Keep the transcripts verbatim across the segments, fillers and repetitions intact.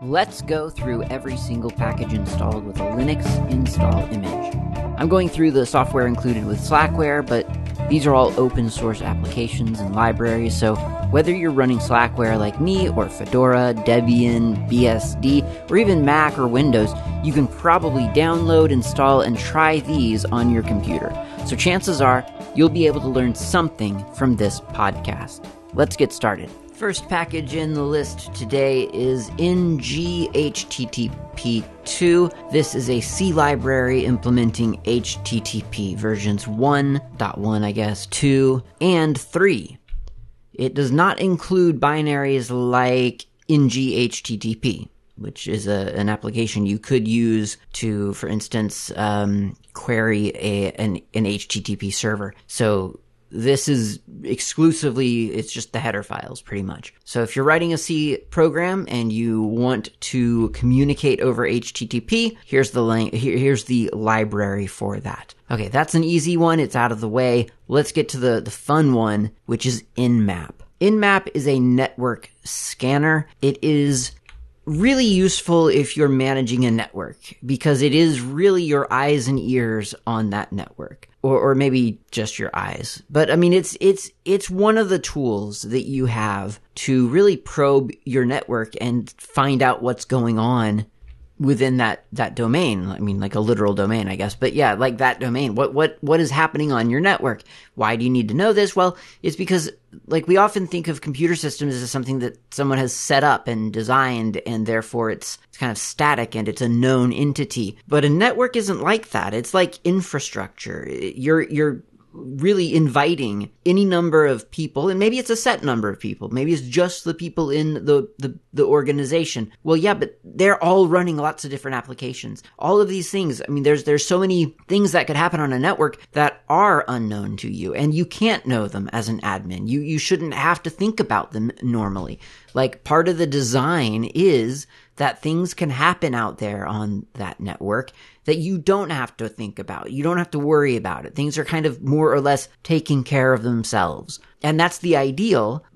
Let's go through every single package installed with a Linux install image. I'm going through the software included with Slackware, but these are all open source applications and libraries, so whether you're running Slackware like me, or Fedora, Debian, B S D, or even Mac or Windows, you can probably download, install, and try these on your computer. So chances are, you'll be able to learn something from this podcast. Let's get started. First package in the list today is N G H T T P two. This is a C library implementing H T T P versions one point one, I guess, two, and three. It does not include binaries like N G H T T P, which is a, an application you could use to, for instance, um, query a, an, an H T T P server. So this is exclusively, it's just the header files, pretty much. So if you're writing a C program and you want to communicate over H T T P, here's the link, here, here's the library for that. Okay, that's an easy one. It's out of the way. Let's get to the, the fun one, which is Nmap. Nmap is a network scanner. It is really useful if you're managing a network, because it is really your eyes and ears on that network. Or, or maybe just your eyes. But I mean, it's, it's, it's one of the tools that you have to really probe your network and find out what's going on within that, that domain. I mean, like a literal domain, I guess. But yeah, like that domain. What, what, what is happening on your network? Why do you need to know this? Well, it's because, like, we often think of computer systems as something that someone has set up and designed, and therefore it's, it's kind of static and it's a known entity. But a network isn't like that. It's like infrastructure. You're, you're really inviting any number of people, and maybe it's a set number of people. Maybe it's just the people in the, the, the organization. Well, yeah, but they're all running lots of different applications. All of these things, I mean, there's, there's so many things that could happen on a network that are unknown to you, and you can't know them as an admin. You, you shouldn't have to think about them normally. Like, part of the design is that things can happen out there on that network that you don't have to think about. You don't have to worry about it. Things are kind of more or less taking care of themselves. And that's the ideal.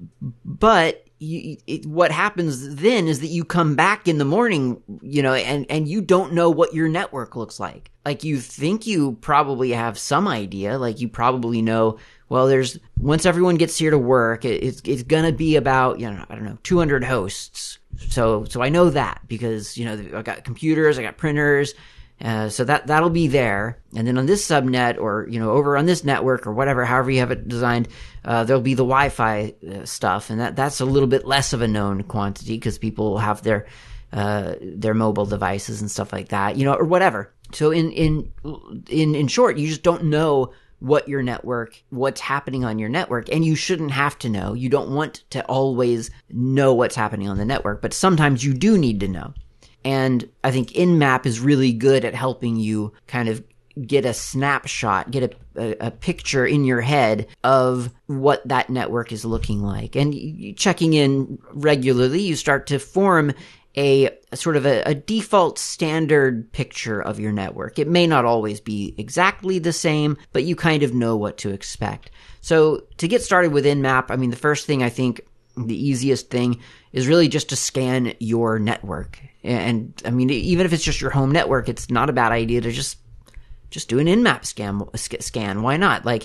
But you, it, what happens then is that you come back in the morning, you know, and, and you don't know what your network looks like. Like, you think you probably have some idea. Like, you probably know, well, there's, once everyone gets here to work, it, it's, it's gonna be about, you know, I don't know, two hundred hosts. So, so I know that because, you know, I got computers, I got printers, uh, so that, that'll be there. And then on this subnet, or, you know, over on this network or whatever, however you have it designed, uh, there'll be the Wi-Fi uh, stuff. And that, that's a little bit less of a known quantity because people have their, uh, their mobile devices and stuff like that, you know, or whatever. So in, in, in, in short, you just don't know what your network, what's happening on your network, and you shouldn't have to know. You don't want to always know what's happening on the network, but sometimes you do need to know. And I think Nmap is really good at helping you kind of get a snapshot, get a, a, a picture in your head of what that network is looking like. And you, checking in regularly, you start to form a, a sort of a, a default standard picture of your network. It may not always be exactly the same, but you kind of know what to expect. So to get started with Nmap, I mean, the first thing, I think the easiest thing is really just to scan your network. And I mean, even if it's just your home network, it's not a bad idea to just, just do an Nmap scan, scan. Why not? Like,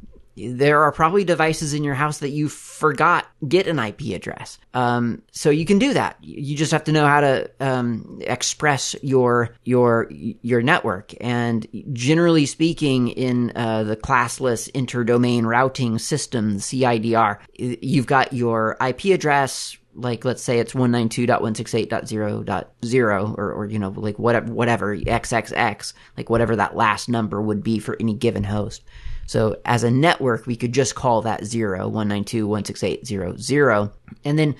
there are probably devices in your house that you forgot get an I P address. Um, so you can do that. You just have to know how to um, express your your your network. And generally speaking, in uh, the classless interdomain routing system, the C I D R, you've got your I P address. Like, let's say it's one ninety-two dot one sixty-eight dot zero dot zero, or, or, you know, like whatever, whatever, triple X, like whatever that last number would be for any given host. So as a network, we could just call that zero, one ninety-two dot one sixty-eight dot zero dot zero, and then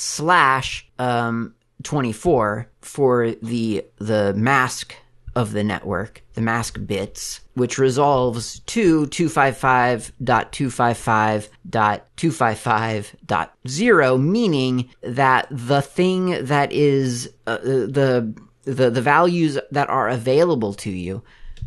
slash, um, twenty-four for the, the mask of the network, the mask bits, which resolves to two fifty-five dot two fifty-five dot two fifty-five dot zero, meaning that the thing that is uh, the the the values that are available to you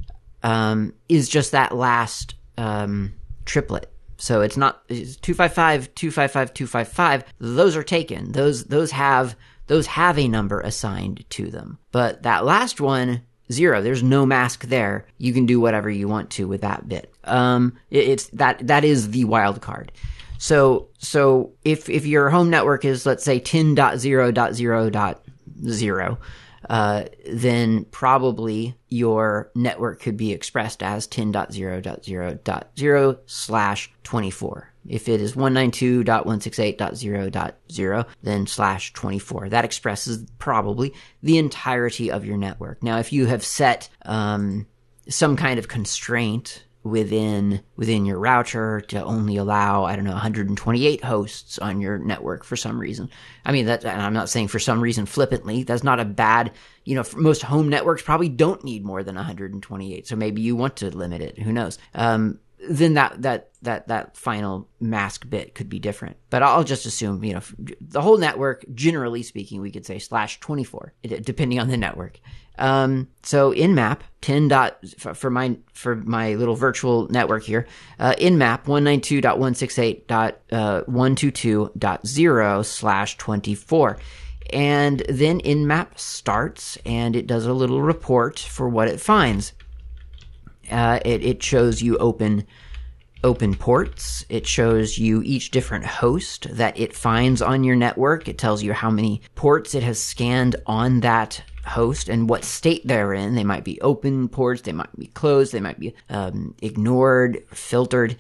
um, is just that last um, triplet. So it's not it's two fifty-five, two fifty-five, two fifty-five. Those are taken. Those those have those have a number assigned to them. But that last one, zero, there's no mask there. You can do whatever you want to with that bit. Um, it, it's that that is the wild card. So so if if your home network is, let's say, ten dot zero dot zero dot zero, uh, then probably your network could be expressed as ten dot zero dot zero dot zero slash twenty-four. If it is one ninety-two dot one sixty-eight dot zero dot zero, then slash twenty-four. That expresses probably the entirety of your network. Now, if you have set um, some kind of constraint within within your router to only allow, I don't know, one hundred twenty-eight hosts on your network for some reason. I mean, that, and I'm not saying for some reason flippantly, that's not a bad, you know, most home networks probably don't need more than one hundred twenty-eight. So maybe you want to limit it. Who knows? Um, then that, that, that, that final mask bit could be different. But I'll just assume, you know, the whole network, generally speaking, we could say slash twenty-four, depending on the network. Um, so in map, ten dot, for my, for my little virtual network here, uh, in map one ninety-two dot one sixty-eight dot one twenty-two dot zero slash twenty-four. And then in map starts and it does a little report for what it finds. Uh, it, it shows you open, open ports. It shows you each different host that it finds on your network. It tells you how many ports it has scanned on that host and what state they're in. They might be open ports, they might be closed, they might be um, ignored, filtered.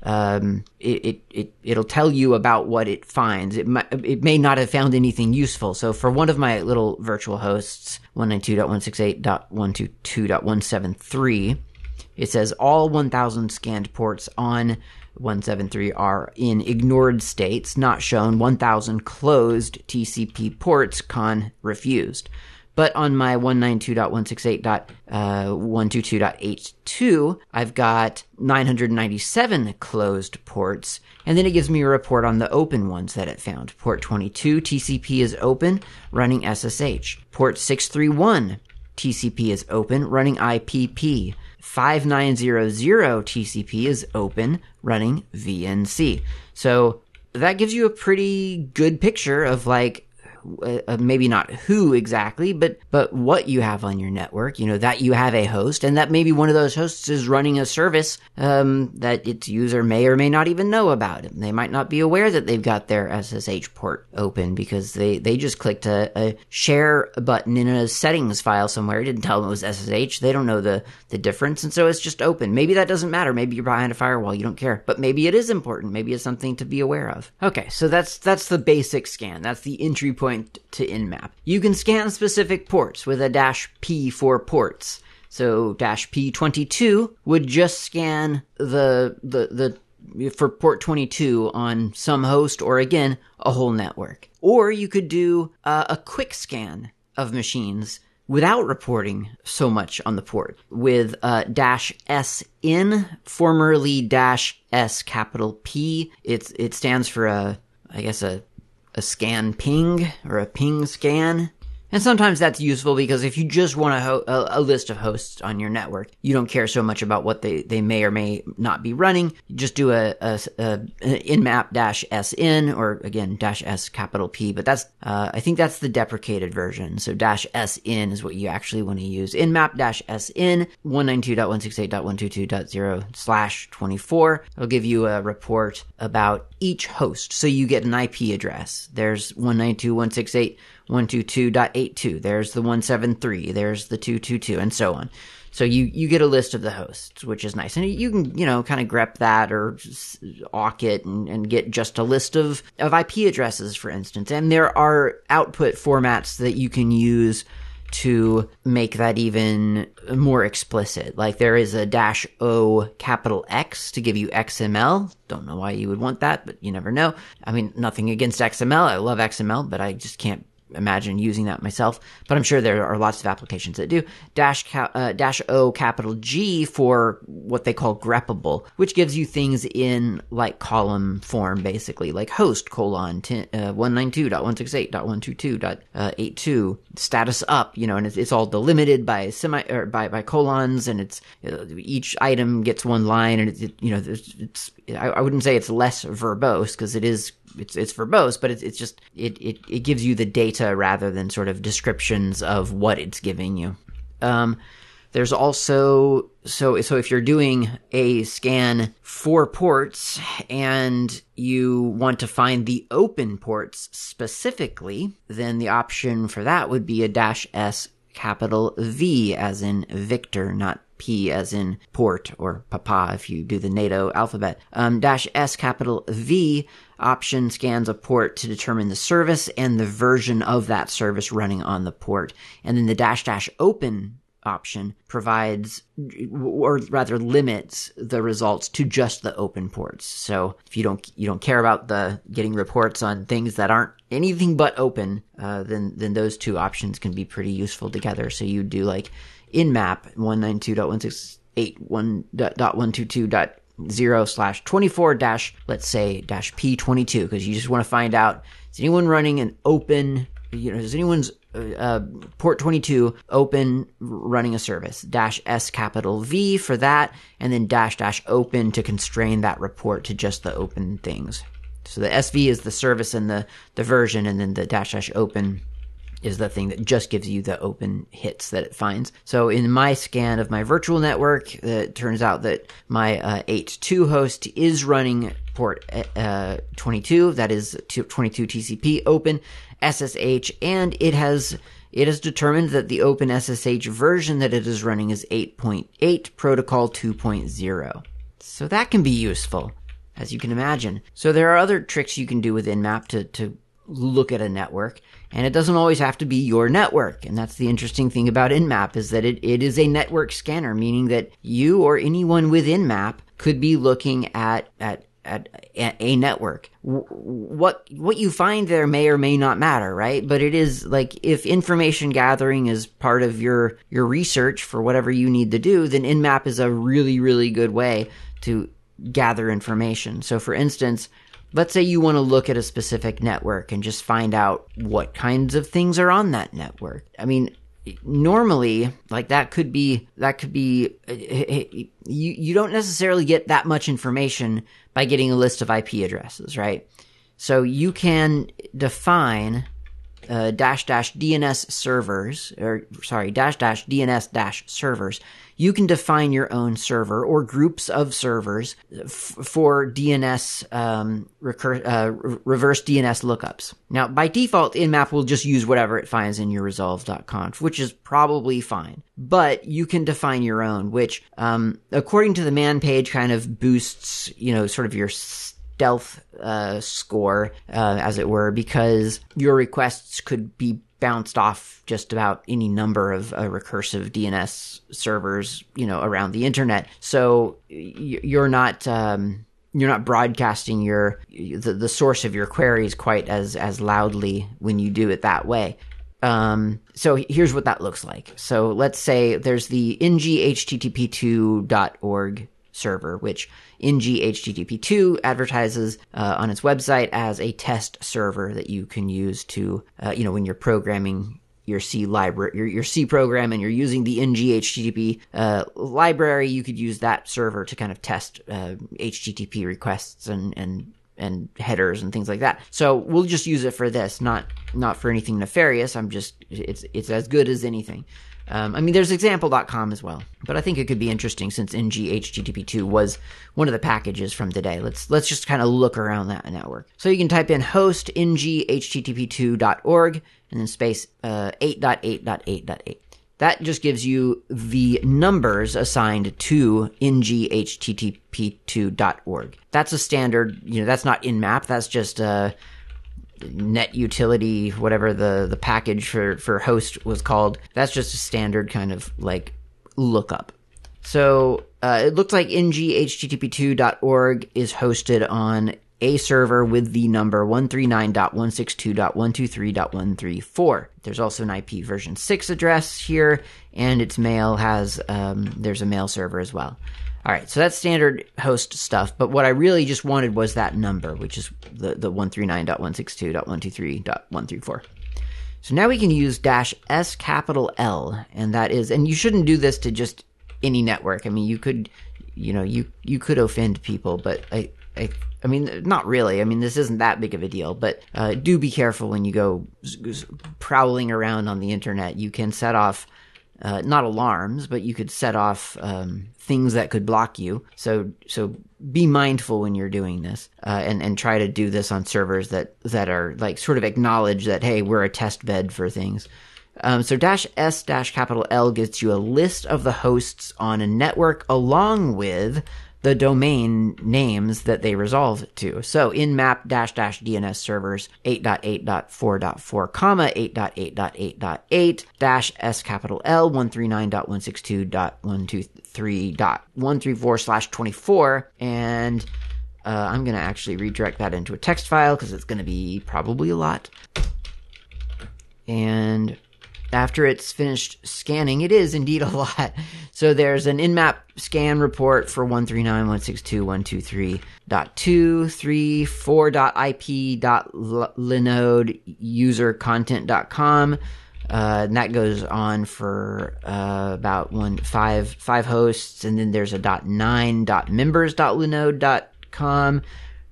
Um, it, it, it, it'll tell you about what it finds. It might, it may not have found anything useful. So for one of my little virtual hosts, one ninety-two dot one sixty-eight dot one twenty-two dot one seventy-three, it says all one thousand scanned ports on one seventy-three are in ignored states, not shown. one thousand closed T C P ports, con refused. But on my one ninety-two dot one sixty-eight dot one twenty-two dot eighty-two, I've got nine hundred ninety-seven closed ports, and then it gives me a report on the open ones that it found. Port twenty-two, T C P is open, running S S H. Port six thirty-one, T C P is open, running I P P. five nine zero zero T C P is open, running V N C. So that gives you a pretty good picture of, like, uh, maybe not who exactly, but but what you have on your network. You know, that you have a host, and that maybe one of those hosts is running a service um, that its user may or may not even know about. They might not be aware that they've got their S S H port open because they, they just clicked a, a share button in a settings file somewhere. It didn't tell them it was S S H. They don't know the, the difference, and so it's just open. Maybe that doesn't matter. Maybe you're behind a firewall. You don't care. But maybe it is important. Maybe it's something to be aware of. Okay, so that's that's the basic scan. That's the entry point to Nmap. You can scan specific ports with a dash P for ports. So dash P twenty-two would just scan the the the for port twenty-two on some host, or again, a whole network. Or you could do uh, a quick scan of machines without reporting so much on the port with uh, dash S in, formerly dash S capital P. It's it stands for a, I guess a a scan ping or a ping scan. And sometimes that's useful because if you just want a, ho- a, a list of hosts on your network, you don't care so much about what they, they may or may not be running. You just do a, a, a, a nmap dash sn, or again, dash s capital P, but that's, uh, I think that's the deprecated version. So dash sn is what you actually want to use. Nmap dash sn, one ninety-two dot one sixty-eight dot one twenty-two dot zero slash twenty-four. It'll give you a report about each host. So you get an I P address. There's one ninety-two dot one sixty-eight dot one twenty-two dot eighty-two, there's the one seventy-three, there's the two twenty-two, and so on. So you, you get a list of the hosts, which is nice. And you can, you know, kind of grep that or awk it and, and get just a list of, of I P addresses, for instance. And there are output formats that you can use to make that even more explicit. Like there is a dash O capital X to give you X M L. Don't know why you would want that, but you never know. I mean, nothing against X M L. I love X M L, but I just can't imagine using that myself, but I'm sure there are lots of applications that do. Dash ca- uh, dash O capital G for what they call greppable, which gives you things in like column form, basically, like host colon one ninety-two dot one sixty-eight dot one twenty-two dot eighty-two status up, you know, and it's, it's all delimited by semi or by by colons, and it's uh, each item gets one line, and it's it, you know it's, it's I, I wouldn't say it's less verbose because it is it's it's verbose, but it's it's just it it it gives you the data rather than sort of descriptions of what it's giving you. Um, there's also so so if you're doing a scan for ports and you want to find the open ports specifically, then the option for that would be a dash S capital V as in Victor, not P as in port or papa if you do the NATO alphabet. Um, dash S capital V option scans a port to determine the service and the version of that service running on the port. And then the dash dash open option provides, or rather limits, the results to just the open ports. So if you don't you don't care about the getting reports on things that aren't anything but open, uh, then then those two options can be pretty useful together. So you do like nmap one ninety-two dot one sixty-eight dot one twenty-two dot zero slash twenty-four dash, let's say, dash P twenty-two, because you just want to find out, is anyone running an open, you know, is anyone's uh, port twenty-two open running a service? Dash S capital V for that, and then dash dash open to constrain that report to just the open things. So the S V is the service and the, the version, and then the dash dash open is the thing that just gives you the open hits that it finds. So in my scan of my virtual network, it turns out that my uh, eight point two host is running port uh, twenty-two, that is twenty-two T C P open S S H, and it has it has determined that the open S S H version that it is running is eight point eight protocol two point oh. So that can be useful, as you can imagine. So there are other tricks you can do with Nmap to, to look at a network, and it doesn't always have to be your network. And that's the interesting thing about Nmap, is that it, it is a network scanner, meaning that you or anyone with Nmap could be looking at at at a network. What what you find there may or may not matter, right? But it is like, if information gathering is part of your your research for whatever you need to do, then Nmap is a really, really good way to gather information. So for instance, let's say you want to look at a specific network and just find out what kinds of things are on that network. I mean, normally, like that could be, that could be, you, you don't necessarily get that much information by getting a list of I P addresses, right? So you can define uh, dash dash D N S servers, or sorry, dash dash D N S dash servers. You can define your own server or groups of servers f- for D N S, um, recur- uh, reverse D N S lookups. Now, by default, Nmap will just use whatever it finds in your resolve dot conf, which is probably fine. But you can define your own, which, um, according to the man page, kind of boosts, you know, sort of your stealth uh, score, uh, as it were, because your requests could be bounced off just about any number of uh, recursive D N S servers, you know, around the internet. So you're not um, you're not broadcasting your the, the source of your queries quite as as loudly when you do it that way. Um, so here's what that looks like. So let's say there's the N G H T T P two dot org server, which N G H T T P two advertises uh, on its website as a test server that you can use to, uh, you know, when you're programming your C library, your, your C program, and you're using the N G H T T P uh, library, you could use that server to kind of test uh, H T T P requests and and and headers and things like that. So we'll just use it for this, not not for anything nefarious. I'm just it's it's as good as anything. Um, I mean, there's example dot com as well, but I think it could be interesting since N G H T T P two was one of the packages from today. Let's let's just kind of look around that network. So you can type in host N G H T T P two dot org and then space uh, eight dot eight dot eight dot eight. That just gives you the numbers assigned to N G H T T P two dot org. That's a standard, you know, that's not Nmap. That's just uh net utility, whatever the, the package for, for host was called. That's just a standard kind of like lookup. So uh, it looks like N G H T T P two dot org is hosted on a server with the number one thirty-nine dot one sixty-two dot one twenty-three dot one thirty-four. There's also an I P version six address here, and its mail has, um, there's a mail server as well. All right, so that's standard host stuff, but what I really just wanted was that number, which is the, the one thirty-nine dot one sixty-two dot one twenty-three dot one thirty-four. So now we can use dash S capital L, and that is, and you shouldn't do this to just any network. I mean, you could, you know, you, you could offend people, but I, I, I mean, not really. I mean, this isn't that big of a deal, but uh, do be careful when you go prowling around on the internet. You can set off, uh, not alarms, but you could set off um, things that could block you. So, so be mindful when you're doing this, uh, and and try to do this on servers that that are like sort of acknowledge that, hey, we're a test bed for things. Um, so dash S dash capital L gets you a list of the hosts on a network along with the domain names that they resolve to. So in map dash dash D N S servers eight dot eight dot four dot four, comma eight dot eight dot eight dot eight dash S capital L one thirty-nine dot one sixty-two dot one twenty-three dot one thirty-four slash twenty-four. And uh, I'm going to actually redirect that into a text file because it's going to be probably a lot. And after it's finished scanning, it is indeed a lot. So there's an in-map scan report for one thirty-nine dot one sixty-two dot one twenty-three dot two thirty-four dot I P dot linode user content dot com. Uh, and that goes on for uh, about one five five hosts, and then there's a dot nine dot members dot linode dot com,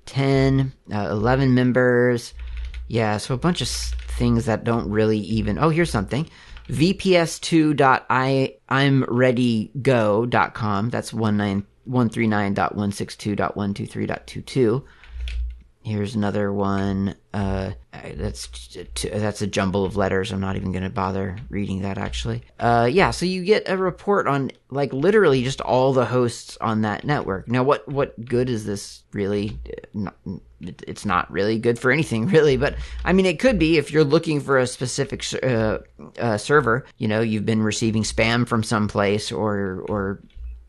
ten, uh, eleven members. Yeah, so a bunch of things that don't really even... Oh, here's something. V P S two dot I I'm ready go dot com. That's one thirty-nine dot one sixty-two dot one twenty-three dot twenty-two. Here's another one. Uh, that's that's a jumble of letters. I'm not even going to bother reading that, actually. Uh, yeah, so you get a report on, like, literally just all the hosts on that network. Now, what, what good is this really? Not, it's not really good for anything, really. But, I mean, it could be if you're looking for a specific uh, uh, server. You know, you've been receiving spam from someplace or or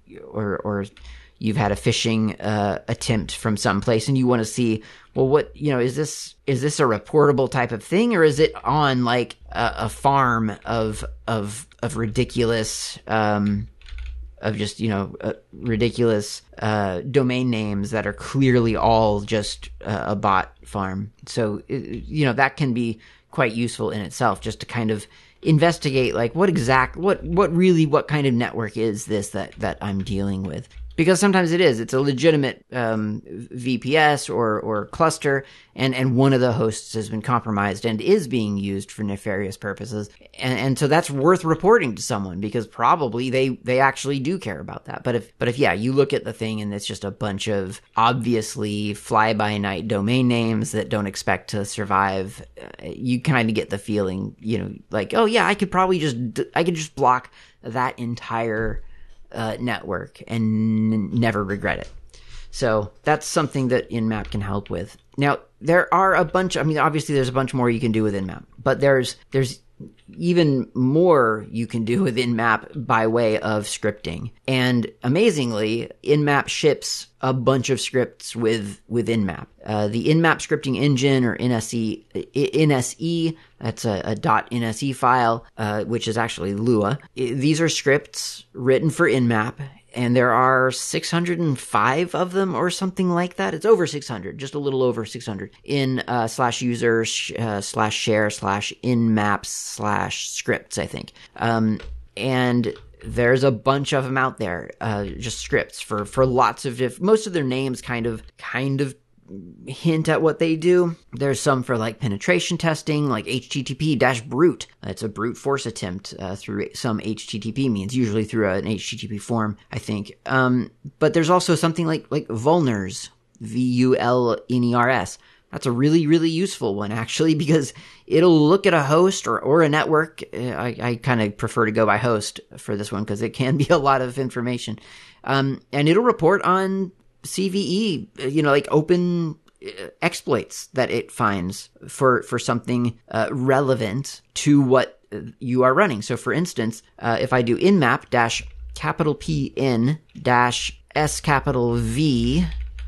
or or... you've had a phishing uh, attempt from someplace, and you want to see, well, what, you know, is this is this a reportable type of thing, or is it on like a, a farm of of of ridiculous, um, of just, you know, uh, ridiculous uh, domain names that are clearly all just uh, a bot farm? So, you know, that can be quite useful in itself, just to kind of investigate, like, what exact, what what really, what kind of network is this that that I'm dealing with? Because sometimes it is. It's a legitimate um, V P S or or cluster, and, and one of the hosts has been compromised and is being used for nefarious purposes. And, and so that's worth reporting to someone, because probably they, they actually do care about that. But if, but if, yeah, you look at the thing and it's just a bunch of obviously fly-by-night domain names that don't expect to survive, uh, you kind of get the feeling, you know, like, oh yeah, I could probably just, I could just block that entire Uh, network and n- never regret it. So that's something that InMap can help with. Now, there are a bunch, I mean, obviously there's a bunch more you can do with InMap, but there's there's even more you can do with InMap by way of scripting. And amazingly, InMap ships a bunch of scripts with, with InMap. Uh, the InMap scripting engine, or N S E, N S E, that's a, a .nse file, uh, which is actually Lua. These are scripts written for InMap, and there are six hundred five of them or something like that. It's over six hundred, just a little over six hundred, in uh, slash user sh- uh, slash share slash InMaps slash scripts, I think. Um, and there's a bunch of them out there, uh, just scripts for, for lots of different, most of their names kind of, kind of hint at what they do. There's some for like penetration testing, like H T T P dash brute. It's a brute force attempt uh, through some H T T P means, usually through an H T T P form, I think. Um, but there's also something like like vulners, V U L N E R S. That's a really, really useful one, actually, because it'll look at a host or, or a network. I, I kind of prefer to go by host for this one because it can be a lot of information. Um, and it'll report on C V E, you know, like open exploits that it finds for, for something uh, relevant to what you are running. So, for instance, uh, if I do InMap dash capital P N dash S capital V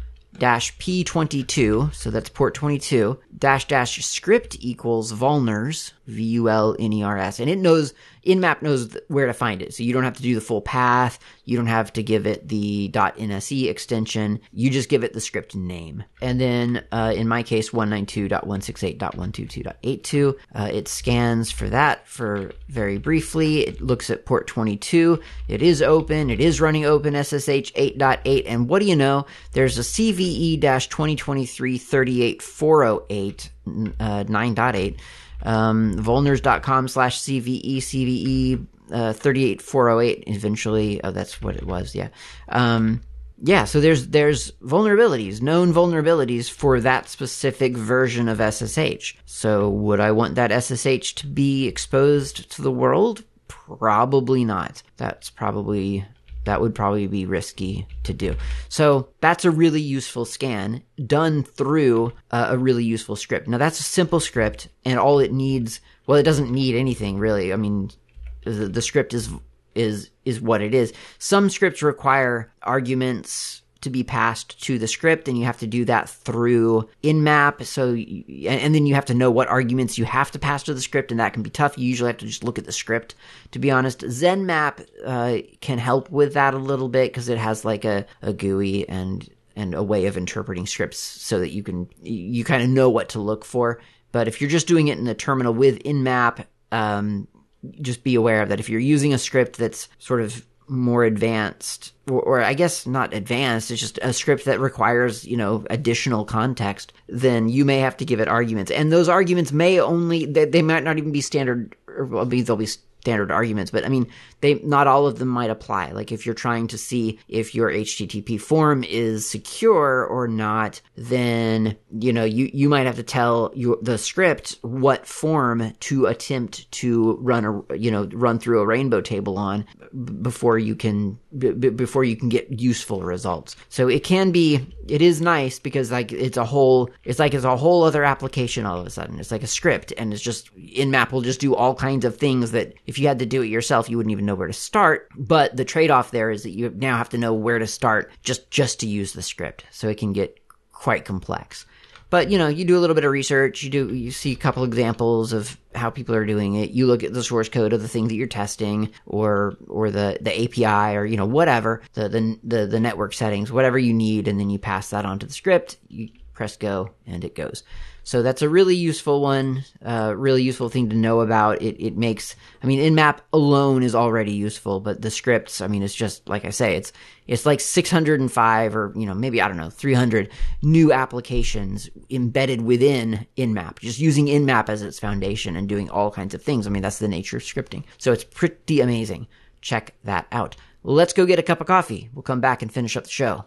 dash P twenty-two, so that's port twenty-two, dash dash script equals vulners, V U L N E R S. And it knows, Nmap knows where to find it. So you don't have to do the full path. You don't have to give it the .nse extension. You just give it the script name. And then, uh, in my case, one ninety-two dot one sixty-eight dot one twenty-two dot eighty-two, uh, it scans for that for very briefly. It looks at port twenty-two. It is open. It is running OpenSSH eight point eight. And what do you know? There's a C V E twenty twenty-three thirty-eight four oh eight, uh, nine point eight, um, vulners.com slash CVE, CVE, uh, thirty-eight four oh eight eventually. Oh, that's what it was. Yeah. Um, yeah. So there's, there's vulnerabilities, known vulnerabilities for that specific version of S S H. So would I want that S S H to be exposed to the world? Probably not. That's probably, that would probably be risky to do. So that's a really useful scan done through uh, a really useful script. Now that's a simple script, and all it needs, well, it doesn't need anything really. I mean, the, the script is is is what it is. Some scripts require arguments to be passed to the script, and you have to do that through Nmap. So, and then you have to know what arguments you have to pass to the script, and that can be tough. You usually have to just look at the script, to be honest. ZenMap uh, can help with that a little bit because it has like a, a G U I and and a way of interpreting scripts so that you can you kind of know what to look for. But if you're just doing it in the terminal with Nmap, um, just be aware that if you're using a script that's sort of more advanced, or, or I guess not advanced, it's just a script that requires, you know, additional context, then you may have to give it arguments. And those arguments may only, they, they might not even be standard, or well, they'll be standard arguments, but I mean, they, not all of them might apply. Like if you're trying to see if your H T T P form is secure or not, then, you know, you, you might have to tell your, the script what form to attempt to run a, you know, run through a rainbow table on b- before you can, b- before you can get useful results. So it can be, it is nice because like it's a whole, it's like it's a whole other application all of a sudden. It's like a script, and it's just, Nmap will just do all kinds of things that if you had to do it yourself, you wouldn't even know where to start. But the trade-off there is that you now have to know where to start just, just to use the script. So it can get quite complex. But, you know, you do a little bit of research, you do, you see a couple examples of how people are doing it. You look at the source code of the thing that you're testing, or, or the, the A P I, or, you know, whatever, the, the, the, the network settings, whatever you need, and then you pass that on to the script, you press go, and it goes. So that's a really useful one, uh, really useful thing to know about. It, it makes, I mean, Nmap alone is already useful, but the scripts, I mean, it's just, like I say, it's, it's like six hundred five or, you know, maybe, I don't know, three hundred new applications embedded within Nmap, just using Nmap as its foundation and doing all kinds of things. I mean, that's the nature of scripting. So it's pretty amazing. Check that out. Let's go get a cup of coffee. We'll come back and finish up the show.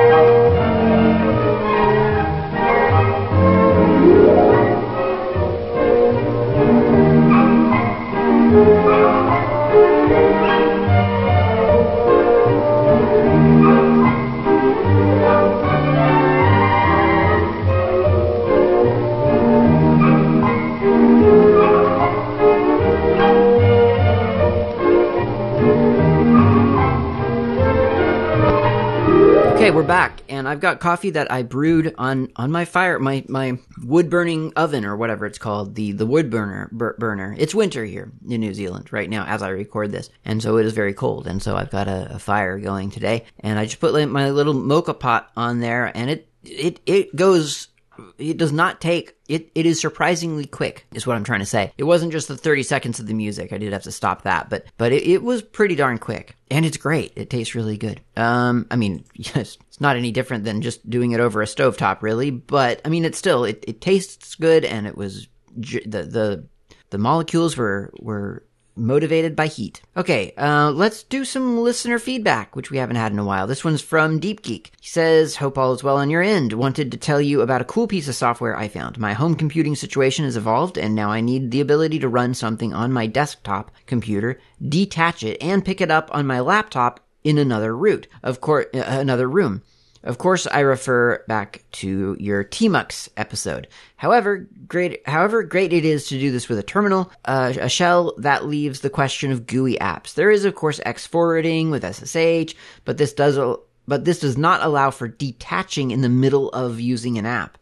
Okay, we're back, and I've got coffee that I brewed on, on my fire, my, my wood-burning oven, or whatever it's called, the, the wood burner, bur- burner. It's winter here in New Zealand right now as I record this, and so it is very cold, and so I've got a, a fire going today, and I just put like, my little mocha pot on there, and it, it, it goes... It does not take, it, it is surprisingly quick, is what I'm trying to say. It wasn't just the thirty seconds of the music. I did have to stop that, but, but it, it was pretty darn quick. And it's great. It tastes really good. Um, I mean, yes, it's not any different than just doing it over a stovetop, really, but, I mean, it's still, it, it tastes good, and it was, the, the, the molecules were, were motivated by heat. Okay, uh, let's do some listener feedback, which we haven't had in a while. This one's from Deep Geek. He says, hope all is well on your end. Wanted to tell you about a cool piece of software I found. My home computing situation has evolved, and now I need the ability to run something on my desktop computer, detach it, and pick it up on my laptop in another route. Of course, uh, another room. Of course, I refer back to your Tmux episode. However, great, however great it is to do this with a terminal, uh, a shell, that leaves the question of G U I apps. There is, of course, X forwarding with S S H, but this does, but this does not allow for detaching in the middle of using an app.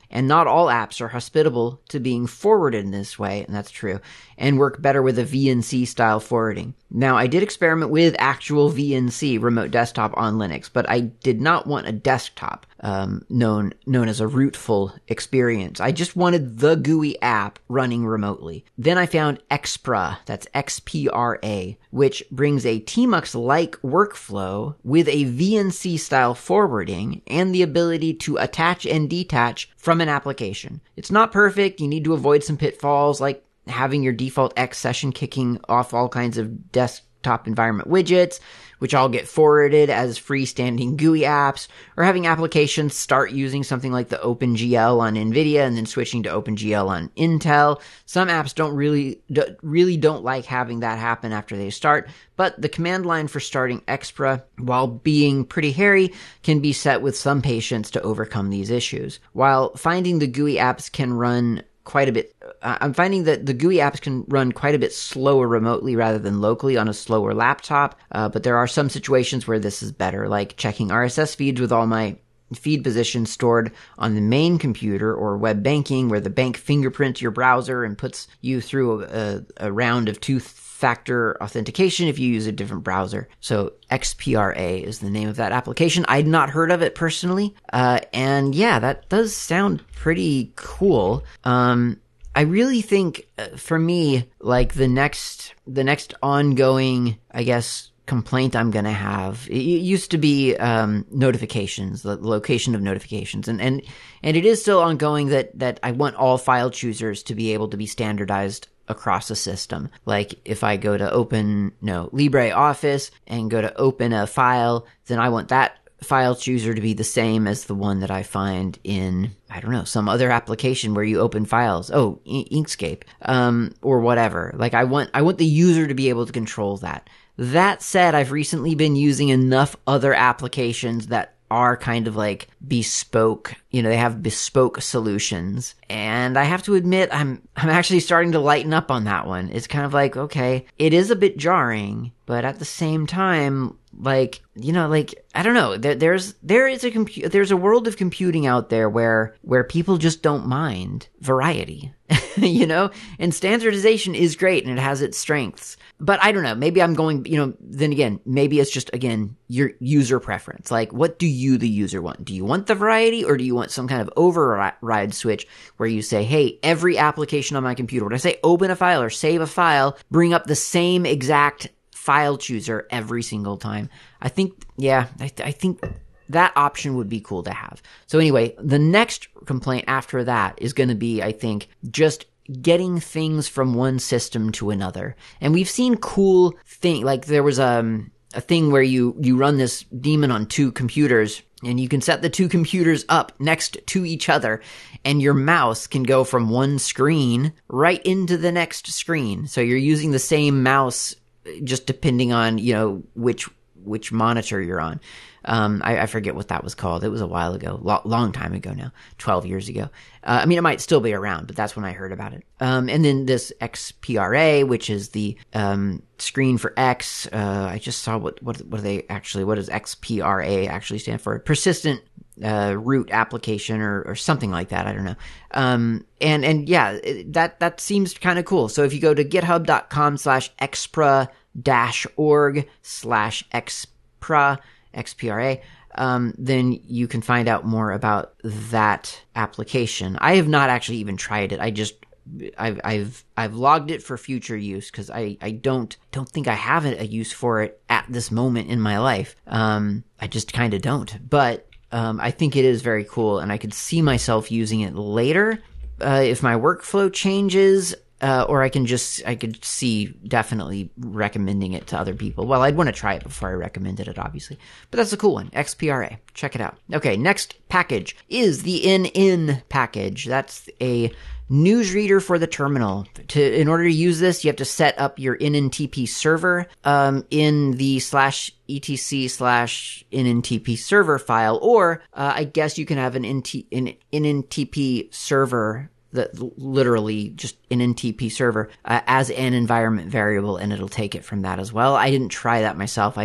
And not all apps are hospitable to being forwarded in this way, and that's true, and work better with a V N C-style forwarding. Now, I did experiment with actual V N C, remote desktop, on Linux, but I did not want a desktop um, known known as a rootful experience. I just wanted the G U I app running remotely. Then I found Xpra, that's X P R A, which brings a Tmux-like workflow with a V N C-style forwarding and the ability to attach and detach from an application. It's not perfect. You need to avoid some pitfalls like having your default X session kicking off all kinds of desktop environment widgets, which all get forwarded as freestanding G U I apps, or having applications start using something like the OpenGL on NVIDIA and then switching to OpenGL on Intel. Some apps don't really, do, really don't like having that happen after they start, but the command line for starting Xpra, while being pretty hairy, can be set with some patience to overcome these issues. While finding the G U I apps can run quite a bit. Uh, I'm finding that the G U I apps can run quite a bit slower remotely rather than locally on a slower laptop, uh, but there are some situations where this is better, like checking R S S feeds with all my feed positions stored on the main computer, or web banking, where the bank fingerprints your browser and puts you through a, a round of two-factor authentication if you use a different browser. So X P R A is the name of that application. I'd not heard of it personally, uh, and yeah, that does sound pretty cool. Um, I really think, uh, for me, like the next, the next ongoing, I guess, complaint I'm going to have, it used to be um, notifications, the location of notifications. And, and, and it is still ongoing that, that I want all file choosers to be able to be standardized across a system. Like if I go to open, no, LibreOffice and go to open a file, then I want that file chooser to be the same as the one that I find in, I don't know, some other application where you open files. Oh, I- Inkscape, um, or whatever. Like I want, I want the user to be able to control that. That said, I've recently been using enough other applications that are kind of like bespoke, you know, they have bespoke solutions. And I have to admit, I'm, I'm actually starting to lighten up on that one. It's kind of like, okay, it is a bit jarring, but at the same time, like, you know, like, I don't know, there, there's, there is a compu- there's a world of computing out there where, where people just don't mind variety, you know, and standardization is great and it has its strengths. But I don't know, maybe I'm going, you know, then again, maybe it's just, again, your user preference. Like, what do you, the user, want? Do you want the variety, or do you want some kind of override switch where you say, hey, every application on my computer, when I say open a file or save a file, bring up the same exact file chooser every single time? I think, yeah, I, th- I think that option would be cool to have. So anyway, the next complaint after that is going to be, I think, just getting things from one system to another. And we've seen cool thing, like there was um, a thing where you, you run this daemon on two computers, and you can set the two computers up next to each other, and your mouse can go from one screen right into the next screen. So you're using the same mouse just depending on, you know, which which monitor you're on. Um, I, I forget what that was called. It was a while ago, lo- long time ago now, twelve years ago. Uh, I mean, it might still be around, but that's when I heard about it. Um, and then this X P R A, which is the um, screen for X. Uh, I just saw what what what are they actually? What does X P R A actually stand for? Persistent uh, root application, or or something like that. I don't know. Um, and and yeah, that that seems kind of cool. So if you go to github dot com slash xpra dash org slash xpra X P R A, um, then you can find out more about that application. I have not actually even tried it. I just, I've, I've, I've logged it for future use because I, I don't, don't think I have a use for it at this moment in my life. Um, I just kind of don't, but, um, I think it is very cool, and I could see myself using it later, uh, if my workflow changes. Uh, or I can just, I could see definitely recommending it to other people. Well, I'd want to try it before I recommended it, obviously. But that's a cool one. X P R A. Check it out. Okay, next package is the N N package. That's a newsreader for the terminal. To, in order to use this, you have to set up your N N T P server um, in the slash etc slash N N T P server file. Or uh, I guess you can have an, N T, an N N T P server, that literally just an N N T P server uh, as an environment variable, and it'll take it from that as well. I didn't try that myself. I just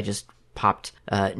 popped uh,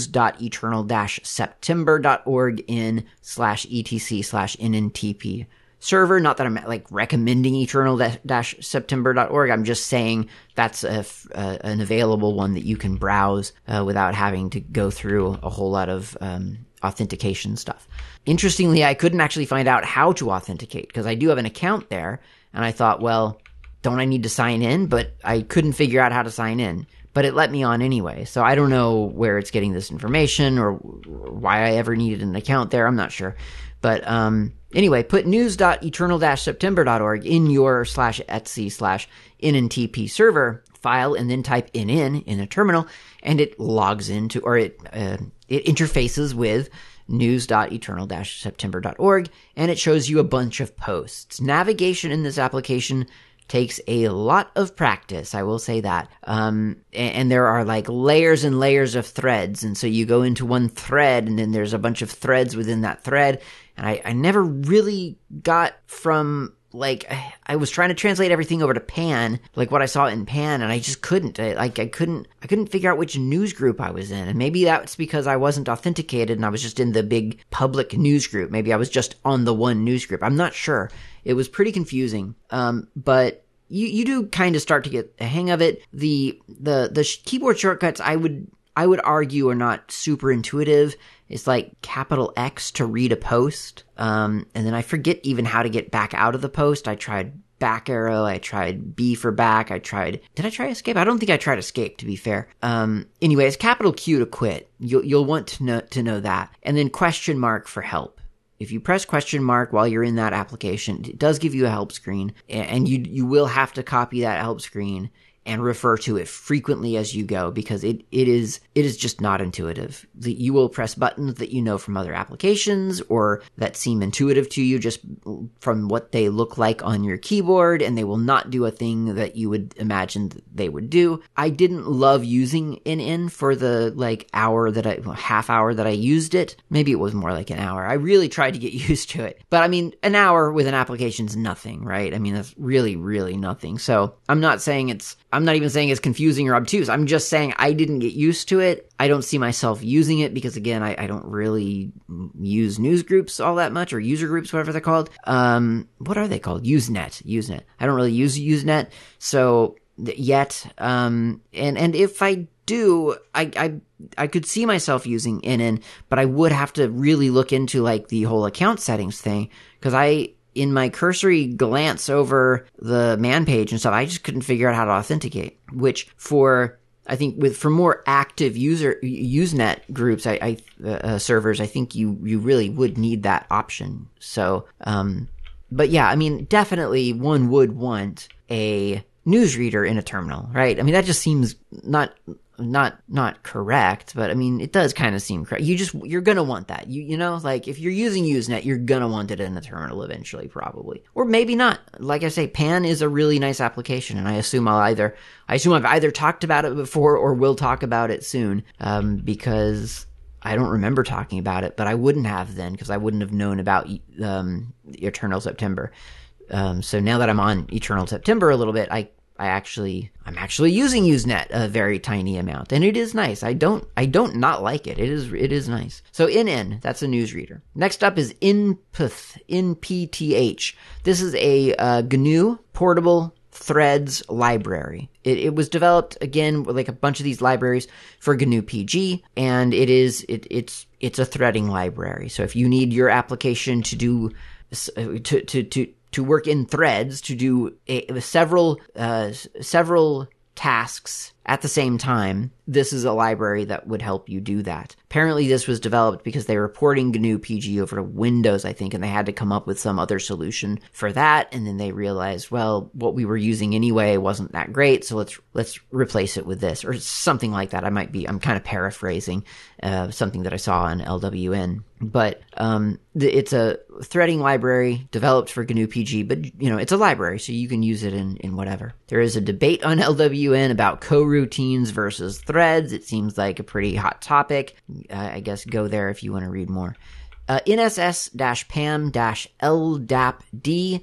news.eternal-september.org in slash etc slash nnTP server. Not that I'm like recommending eternal-september dot org. I'm just saying that's a, uh, an available one that you can browse uh, without having to go through a whole lot of um, authentication stuff. Interestingly, I couldn't actually find out how to authenticate because I do have an account there, and I thought, well, don't I need to sign in? But I couldn't figure out how to sign in. But it let me on anyway, so I don't know where it's getting this information or why I ever needed an account there. I'm not sure. But um, anyway, put news.eternal-september dot org in your slash etc slash nnTP server file and then type nn in a terminal, and it logs into, or it uh, it interfaces with news.eternal-september dot org, and it shows you a bunch of posts. Navigation in this application takes a lot of practice, I will say that. Um, and, and there are like layers and layers of threads. And so you go into one thread and then there's a bunch of threads within that thread. And I, I never really got from like, I, I was trying to translate everything over to Pan, like what I saw in Pan, and I just couldn't. I, like I couldn't, I couldn't figure out which news group I was in. And maybe that's because I wasn't authenticated and I was just in the big public news group. Maybe I was just on the one news group. I'm not sure. It was pretty confusing. Um, but you, you do kind of start to get a hang of it. The, the, the sh- keyboard shortcuts, I would, I would argue are not super intuitive. It's like capital X to read a post. Um, and then I forget even how to get back out of the post. I tried back arrow. I tried B for back. I tried, did I try escape? I don't think I tried escape, to be fair. Um, anyway, it's capital Q to quit. You'll, you'll want to know, to know that. And then question mark for help. If you press question mark while you're in that application, it does give you a help screen, and you you will have to copy that help screen and refer to it frequently as you go, because it, it is it is just not intuitive. The, you will press buttons that you know from other applications or that seem intuitive to you just from what they look like on your keyboard, and they will not do a thing that you would imagine they would do. I didn't love using N N for the like hour that I, half hour that I used it. Maybe it was more like an hour. I really tried to get used to it. But I mean, an hour with an application is nothing, right? I mean, that's really, really nothing. So I'm not saying it's, I'm not even saying it's confusing or obtuse. I'm just saying I didn't get used to it. I don't see myself using it because, again, I, I don't really use news groups all that much, or user groups, whatever they're called. Um, what are they called? Usenet. Usenet. I don't really use Usenet so yet. Um, and, and if I do, I, I, I could see myself using N N, but I would have to really look into like the whole account settings thing, because I, in my cursory glance over the man page and stuff, I just couldn't figure out how to authenticate, which for, I think with, for more active user, Usenet groups, I, I uh, servers, I think you, you really would need that option. So, um, but yeah, I mean, definitely one would want a newsreader in a terminal, right? I mean, that just seems not, not, not correct, but I mean, it does kind of seem correct. You just, you're gonna want that. You, you know, like if you're using Usenet, you're gonna want it in a terminal eventually, probably. Or maybe not. Like I say, Pan is a really nice application, and I assume I'll either, I assume I've either talked about it before or will talk about it soon, um, because I don't remember talking about it, but I wouldn't have then, because I wouldn't have known about, um, Eternal September. Um, so now that I'm on Eternal September a little bit, I I actually, I'm actually using Usenet a very tiny amount, and it is nice. I don't, I don't not like it. It is, it is nice. So N N, that's a newsreader. Next up is Npth, N P T H. This is a uh, G N U portable threads library. It, it was developed again with like a bunch of these libraries for G N U P G, and it is, it, it's, it's a threading library. So if you need your application to do, to, to, to, to work in threads, to do a, several uh, several tasks at the same time, this is a library that would help you do that. Apparently this was developed because they were porting G N U P G over to Windows, I think, and they had to come up with some other solution for that, and then they realized, well, what we were using anyway wasn't that great, so let's let's replace it with this, or something like that. I might be, I'm kind of paraphrasing uh, something that I saw on L W N. But um, th- it's a threading library developed for G N U P G, but, you know, it's a library, so you can use it in, in whatever. There is a debate on L W N about coroutines versus threads. It seems like a pretty hot topic. Uh, I guess go there if you want to read more. Uh, N S S P A M L D A P D.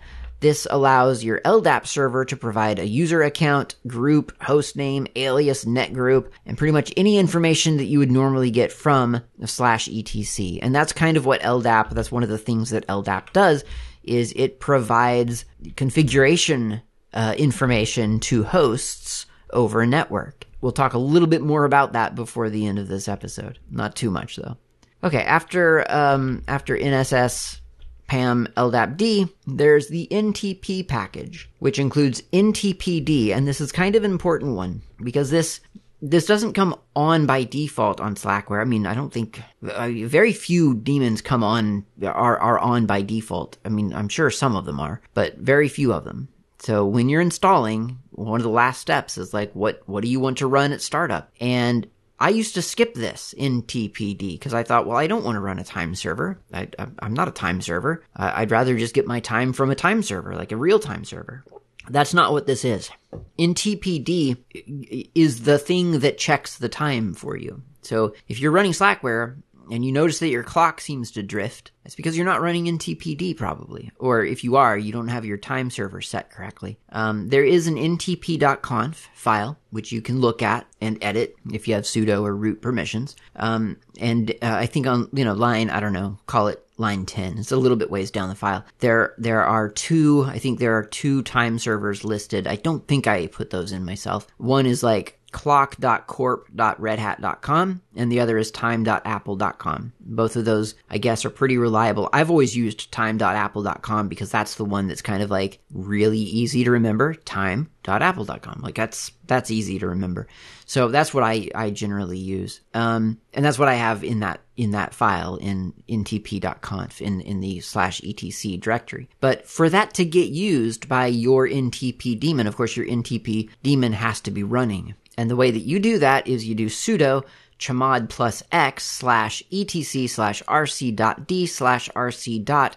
This allows your L D A P server to provide a user account, group, hostname, alias, netgroup, and pretty much any information that you would normally get from slash etc. And that's kind of what L D A P, that's one of the things that L D A P does, is it provides configuration uh, information to hosts over a network. We'll talk a little bit more about that before the end of this episode. Not too much, though. Okay, after um, after N S S, P A M, L D A P D, there's the N T P package, which includes N T P D, and this is kind of an important one, because this this doesn't come on by default on Slackware. I mean, I don't think, uh, very few daemons come on, are, are on by default. I mean, I'm sure some of them are, but very few of them. So when you're installing, one of the last steps is like, what, what do you want to run at startup? And I used to skip this N T P D because I thought, well, I don't want to run a time server. I, I'm not a time server. Uh, I'd rather just get my time from a time server, like a real-time server. That's not what this is. N T P D is the thing that checks the time for you. So if you're running Slackware and you notice that your clock seems to drift, it's because you're not running N T P D probably. Or if you are, you don't have your time server set correctly. Um, there is an N T P dot conf file, which you can look at and edit if you have sudo or root permissions. Um, and uh, I think on, you know, line, I don't know, call it line ten. It's a little bit ways down the file. There, there are two, I think there are two time servers listed. I don't think I put those in myself. One is like clock dot corp dot red hat dot com, and the other is time dot apple dot com. Both of those, I guess, are pretty reliable. I've always used time dot apple dot com because that's the one that's kind of like really easy to remember, time dot apple dot com. Like that's that's easy to remember. So that's what I, I generally use. Um, and that's what I have in that in that file in N T P dot conf in, in the slash etc directory. But for that to get used by your N T P daemon, of course, your N T P daemon has to be running. And the way that you do that is you do sudo chmod plus x slash etc slash rc dot d slash rc dot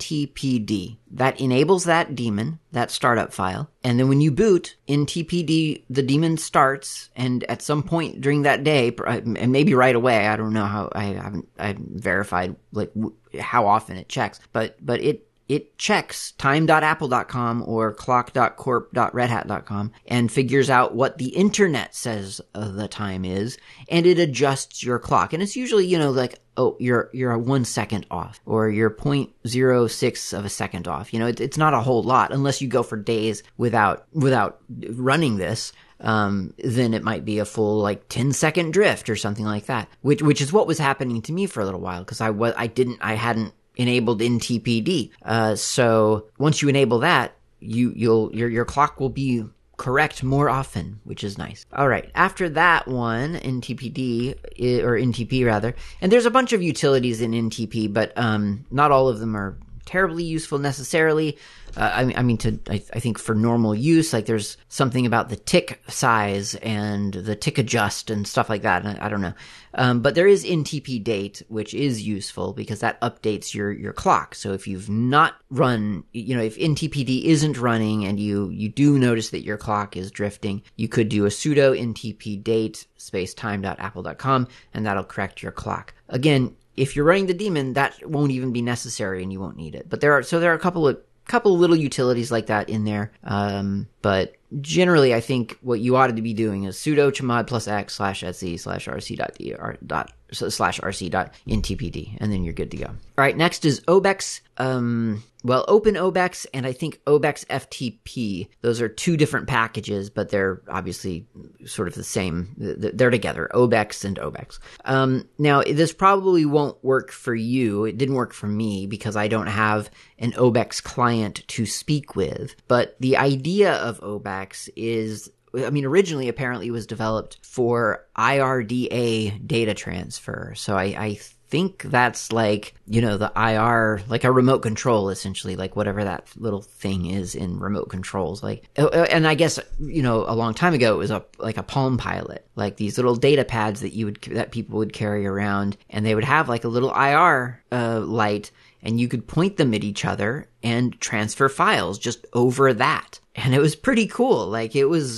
ntpd. That enables that daemon, that startup file. And then when you boot, ntpd, the daemon starts, and at some point during that day, and maybe right away, I don't know how, I haven't, I haven't verified like how often it checks, but, but it, It checks time dot apple dot com or clock dot corp dot red hat dot com and figures out what the internet says uh, the time is, and it adjusts your clock. And it's usually, you know, like, oh, you're you're a one second off, or you're zero point zero six of a second off. You know, it, it's not a whole lot unless you go for days without without running this. Um, then it might be a full like ten second drift or something like that, which which is what was happening to me for a little while because I was I didn't I hadn't. enabled N T P D. Uh, so once you enable that, you, you'll, your, your clock will be correct more often, which is nice. All right. After that one, N T P D, or N T P rather, and there's a bunch of utilities in N T P, but, um, not all of them are terribly useful necessarily. Uh, I mean, I mean, to I, I think for normal use, like there's something about the tick size and the tick adjust and stuff like that. I, I don't know, um, but there is N T P date, which is useful because that updates your your clock. So if you've not run, you know, if N T P D isn't running and you you do notice that your clock is drifting, you could do a sudo N T P date space time dot apple dot com, and that'll correct your clock. Again, if you're running the daemon, that won't even be necessary and you won't need it. But there are, so there are a couple of, couple of little utilities like that in there. Um, but generally, I think what you ought to be doing is sudo chmod plus x slash etc slash rc dot d dot slash rc dot ntpd, and then you're good to go. All right, next is obex. Um, well, OpenObex and I think Obex F T P. Those are two different packages, but they're obviously sort of the same. They're together, Obex and Obex. Um, now, this probably won't work for you. It didn't work for me because I don't have an Obex client to speak with. But the idea of Obex is, I mean, originally apparently it was developed for I R D A data transfer. So I, I think that's like, you know, the I R, like a remote control, essentially, like whatever that little thing is in remote controls. Like, and I guess, you know, a long time ago it was a like a Palm Pilot, like these little data pads that you would that people would carry around, and they would have like a little I R uh, light, and you could point them at each other and transfer files just over that. And it was pretty cool. Like it was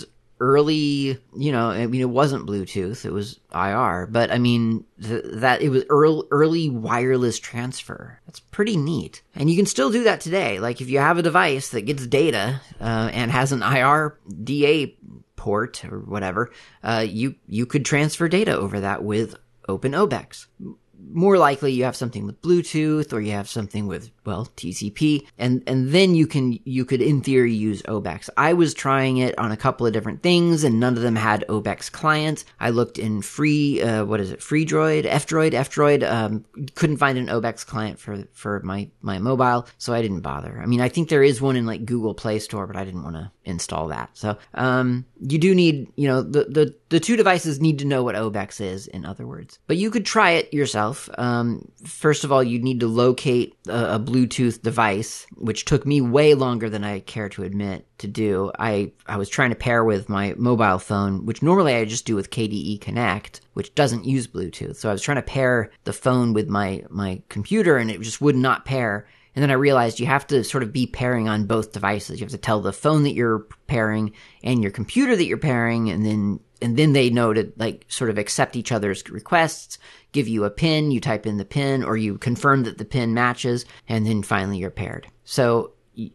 early, you know, I mean, it wasn't Bluetooth, it was I R, but I mean, th- that it was early, early wireless transfer. That's pretty neat. And you can still do that today. Like if you have a device that gets data uh, and has an I R D A port or whatever, uh, you, you could transfer data over that with OpenOBEX. More likely you have something with Bluetooth or you have something with, well, T C P, and, and then you can, you could in theory use OBEX. I was trying it on a couple of different things and none of them had OBEX clients. I looked in free, uh, what is it? FreeDroid, F-Droid, F-Droid, um, couldn't find an OBEX client for, for my, my mobile, so I didn't bother. I mean, I think there is one in like Google Play Store, but I didn't want to install that. So, um, you do need, you know, the, the, the two devices need to know what OBEX is, in other words. But you could try it yourself. Um, first of all, you need to locate a, a Bluetooth device, which took me way longer than I care to admit to do. I, I was trying to pair with my mobile phone, which normally I just do with K D E Connect, which doesn't use Bluetooth. So I was trying to pair the phone with my, my computer and it just would not pair. And then I realized you have to sort of be pairing on both devices. You have to tell the phone that you're pairing and your computer that you're pairing, and then and then they know to like sort of accept each other's requests, give you a pin, you type in the pin, or you confirm that the pin matches, and then finally you're paired. So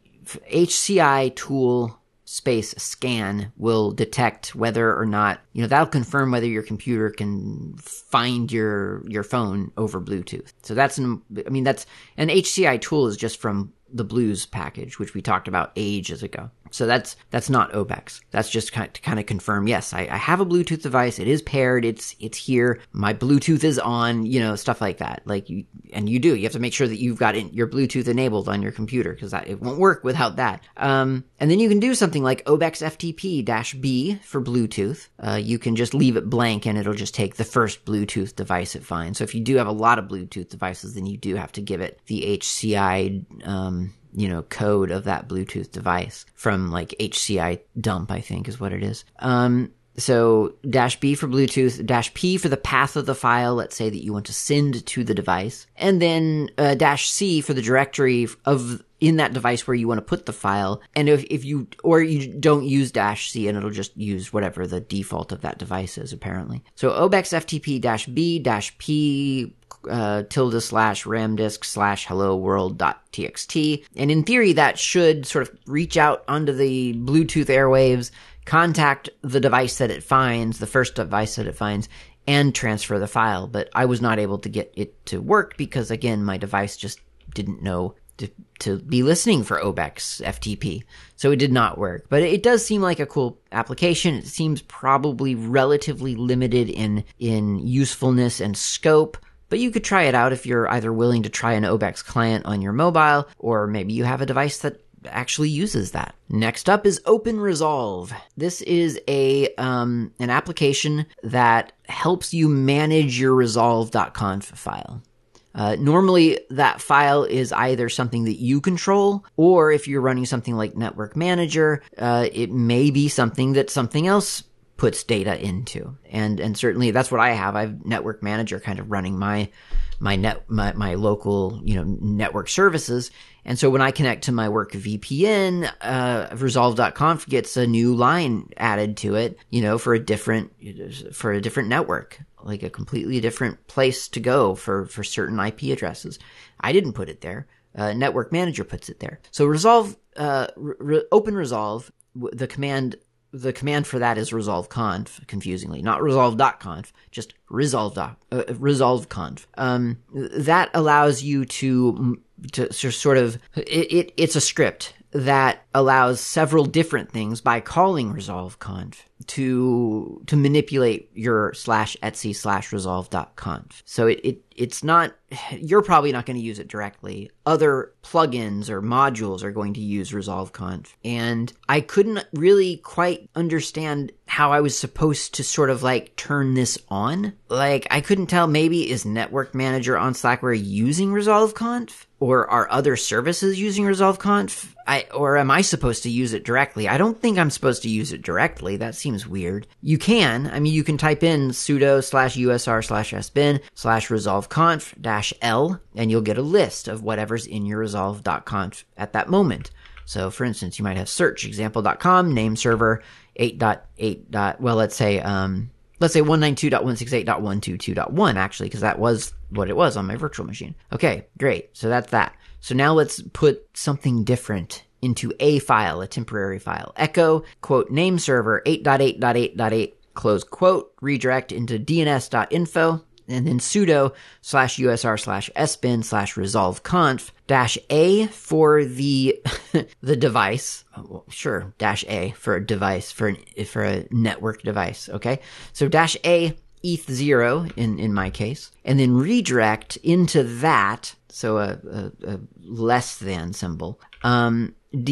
H C I tool space scan will detect whether or not, you know, that'll confirm whether your computer can find your your phone over Bluetooth. So that's an, I mean, that's, an H C I tool is just from the Blues package, which we talked about ages ago. So that's that's not OBEX. That's just kind of, to kind of confirm, yes, I, I have a Bluetooth device. It is paired. It's it's here. My Bluetooth is on. You know, stuff like that. Like you, and you do. You have to make sure that you've got in, your Bluetooth enabled on your computer because it won't work without that. Um, and then you can do something like OBEX F T P-B for Bluetooth. Uh, you can just leave it blank and it'll just take the first Bluetooth device it finds. So if you do have a lot of Bluetooth devices, then you do have to give it the H C I. Um, you know, code of that Bluetooth device from like H C I dump, I think is what it is. Um, so dash B for Bluetooth, dash P for the path of the file, let's say that you want to send to the device, and then uh, dash C for the directory of in that device where you want to put the file. And if, if you, or you don't use dash C and it'll just use whatever the default of that device is, apparently. So OBEX F T P dash B dash P Uh, tilde slash ramdisk slash hello world dot txt. And in theory, that should sort of reach out onto the Bluetooth airwaves, contact the device that it finds, the first device that it finds, and transfer the file. But I was not able to get it to work because, again, my device just didn't know to, to be listening for OBEX F T P. So it did not work. But it does seem like a cool application. It seems probably relatively limited in, in usefulness and scope. But you could try it out if you're either willing to try an OBEX client on your mobile, or maybe you have a device that actually uses that. Next up is OpenResolve. This is a um, an application that helps you manage your resolve dot conf file. Uh, normally, that file is either something that you control, or if you're running something like Network Manager, uh, it may be something that something else puts data into. And and certainly that's what I have. I have Network Manager kind of running my my net my, my local, you know, network services. And so when I connect to my work V P N, uh, resolve dot conf gets a new line added to it, you know, for a different for a different network, like a completely different place to go for for certain I P addresses. I didn't put it there. Uh, Network Manager puts it there. So resolve uh, re- OpenResolve, the command The command for that is resolve.conf, confusingly. Not resolve dot conf, just resolve. Uh, resolve.conf. Um, that allows you to, to, to sort of, it, it, it's a script that allows several different things by calling resolve.conf to, to manipulate your slash etsy slash resolve.conf. So it, it, it's not, you're probably not going to use it directly. Other plugins or modules are going to use resolve.conf. And I couldn't really quite understand how I was supposed to sort of like turn this on. Like, I couldn't tell, maybe is Network Manager on Slackware using resolve.conf? Or are other services using resolve.conf? I, or am I supposed to use it directly? I don't think I'm supposed to use it directly. That seems weird. You can. I mean, you can type in sudo slash usr slash sbin slash resolve.conf dash L, and you'll get a list of whatever's in your resolve.conf at that moment. So for instance, you might have search example dot com, name server eight dot eight. Well, let's say, um, let's say one ninety-two dot one sixty-eight dot one twenty-two dot one actually, because that was what it was on my virtual machine. Okay, great. So that's that. So now let's put something different into a file, a temporary file. Echo, quote, name server eight dot eight dot eight dot eight, close quote, redirect into dns.info, and then sudo slash usr slash sbin slash resolveconf dash a for the the device. Oh, well, sure, dash a for a device, for, an, for a network device, okay? So dash a E T H zero in, in my case, and then redirect into that, so a, a, a less than symbol, um,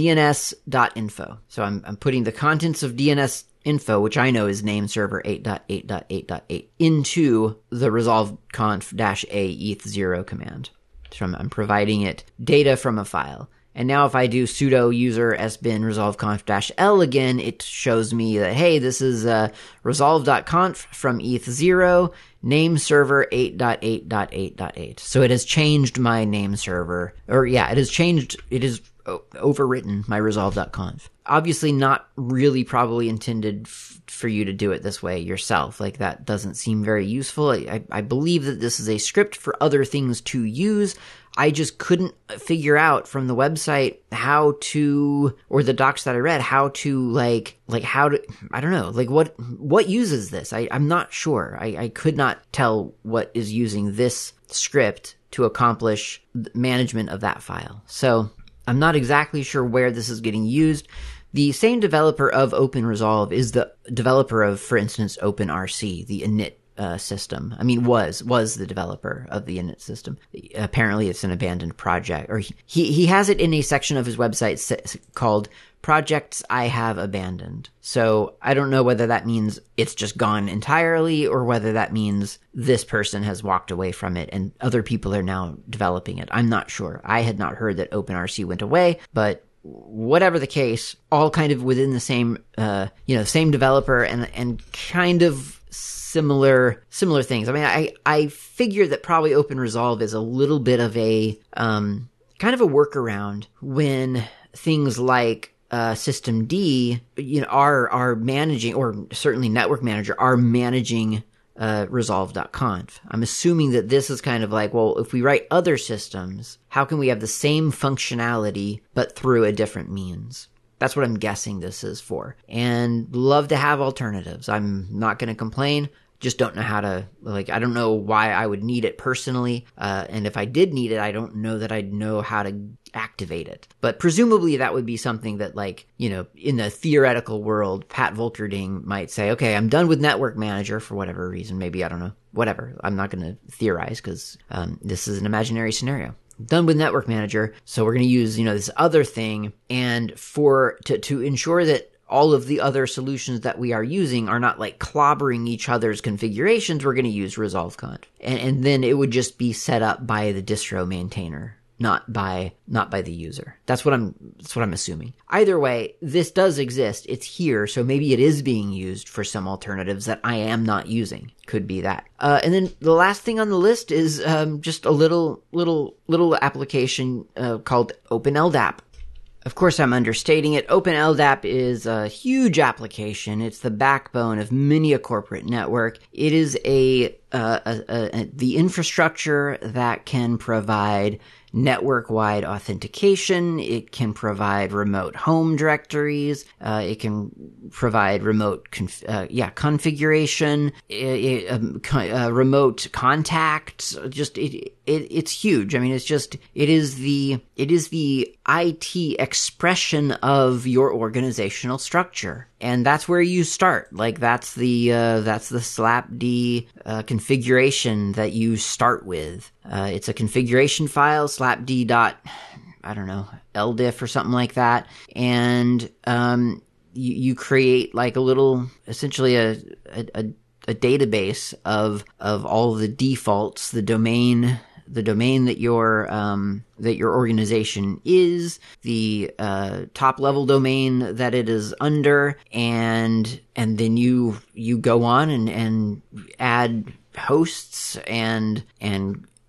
dns.info. So I'm, I'm putting the contents of DNS info, which I know is name server eight dot eight dot eight dot eight, into the resolveconf-a E T H zero command. So I'm, I'm providing it data from a file. And now if I do sudo user sbin resolveconf-l again, it shows me that, hey, this is uh, resolve.conf from E T H zero, name server eight dot eight dot eight dot eight. So it has changed my name server, or yeah, it has changed, it has overwritten my resolve.conf. Obviously not really probably intended f- for you to do it this way yourself. Like, that doesn't seem very useful. I, I, I believe that this is a script for other things to use. I just couldn't figure out from the website how to, or the docs that I read, how to like, like how to, I don't know, like what, what uses this? I, I'm not sure. I, I could not tell what is using this script to accomplish management of that file. So I'm not exactly sure where this is getting used. The same developer of OpenResolve is the developer of, for instance, OpenRC, the init uh, system. I mean, was was the developer of the init system. Apparently, it's an abandoned project, or he he has it in a section of his website called "Projects I Have Abandoned." So I don't know whether that means it's just gone entirely, or whether that means this person has walked away from it and other people are now developing it. I'm not sure. I had not heard that OpenRC went away, but whatever the case, all kind of within the same, uh, you know, same developer and and kind of similar similar things. I mean, I I figure that probably OpenResolve is a little bit of a um, kind of a workaround when things like uh, systemd, you know, are are managing, or certainly Network Manager are managing Uh, resolve.conf. I'm assuming that this is kind of like, well, if we write other systems, how can we have the same functionality but through a different means? That's what I'm guessing this is for. And love to have alternatives. I'm not going to complain. Just don't know how to, like, I don't know why I would need it personally. Uh, and if I did need it, I don't know that I'd know how to activate it. But presumably that would be something that, like, you know, in the theoretical world, Pat Volkerding might say, okay, I'm done with Network Manager for whatever reason. Maybe, I don't know, whatever. I'm not going to theorize because um, this is an imaginary scenario. Done with Network Manager, so we're going to use, you know, this other thing, and for to to ensure that all of the other solutions that we are using are not like clobbering each other's configurations, we're going to use ResolveConf. And, and then it would just be set up by the distro maintainer, not by not by the user. That's what I'm that's what I'm assuming. Either way, this does exist. It's here, so maybe it is being used for some alternatives that I am not using. Could be that. Uh, and then the last thing on the list is um, just a little little little application uh, called OpenLDAP. Of course, I'm understating it. OpenLDAP is a huge application. It's the backbone of many a corporate network. It is a, uh, a, a, a the infrastructure that can provide network-wide authentication. It can provide remote home directories. Uh, it can provide remote, conf- uh, yeah, configuration. It, it, um, con- uh, remote contacts. Just it, it, it's huge. I mean, it's just it is the it is the I T expression of your organizational structure. And that's where you start. Like, that's the, uh, that's the slapd, uh, configuration that you start with. Uh, it's a configuration file, slapd dot, I don't know, ldiff or something like that. And, um, you, you create like a little, essentially a, a, a, a database of, of all the defaults, the domain, the domain that your um, that your organization is, the uh, top level domain that it is under, and and then you you go on and, and add hosts and and